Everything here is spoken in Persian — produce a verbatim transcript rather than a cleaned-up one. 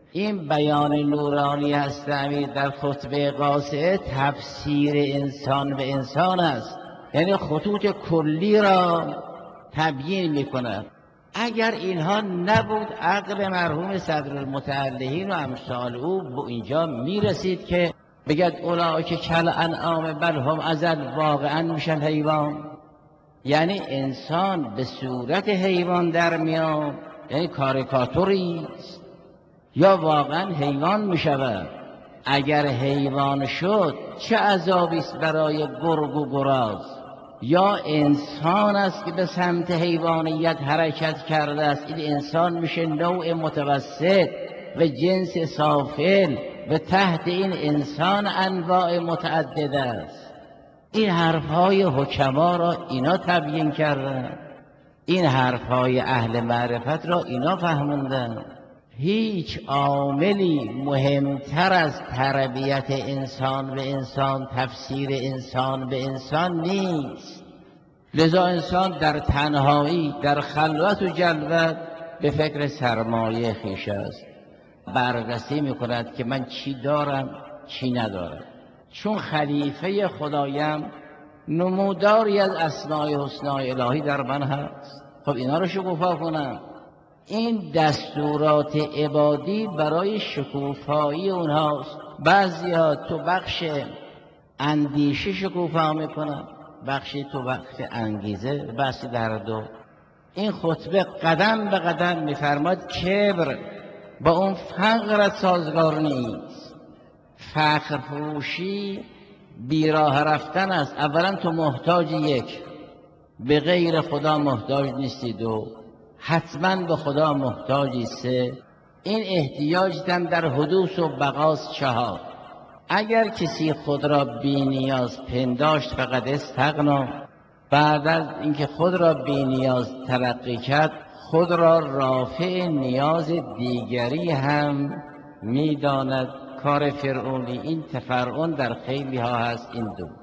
این بیان نورانی هست امیر در خطبه قاصده تفسیر انسان به انسان است، یعنی خطوط کلی را تبیین میکند. اگر اینها نبود عقل مرحوم صدرالمتعلهین و امثال او به اینجا میرسید که بگد اولئک کالانعام بل هم اضل، واقعا میشن حیوان. یعنی انسان به صورت حیوان در میاد، یعنی کاریکاتوری است، یا واقعا حیوان میشود. اگر حیوان شد چه عذابی است برای گرگ و گراز، یا انسان است که به سمت حیوانیت حرکت کرده است، این انسان میشه نوع متوسط و جنس سافل و تحت این انسان انواع متعدد است. این حرفهای حکما را اینا تبیین کردن، این حرفهای اهل معرفت را اینا فهموندن. هیچ عاملی مهمتر از تربیت انسان به انسان، تفسیر انسان به انسان نیست. لذا انسان در تنهایی، در خلوت و جلوت به فکر سرمایه خویش است، بررسی میکند که من چی دارم چی ندارم. چون خلیفه خدایم نموداری از اسماء حسنای الهی در من هست، خب اینا رو شکوفا کنم. این دستورات عبادی برای شکوفایی اونهاست. بعضی ها تو بخش اندیشه شکوفا میکنن، بخشی تو بخش انگیزه، بخشی در دو. این خطبه قدم به قدم میفرماد کبر با اون فقرت سازگار نیست. فقر فروشی بیراه رفتن است. اولا تو محتاج یک، به غیر خدا محتاج نیستی. دو، حتما به خدا محتاجی. سه، این احتیاجتم در حدوث و بقاس. چهار، اگر کسی خود را بی نیاز پنداشت فقط استغنا، بعد از اینکه خود را بی نیاز تلقی کرد خود را رافع نیاز دیگری هم میداند. کار فرعونی این تفرعون در خیلی ها هست این دو.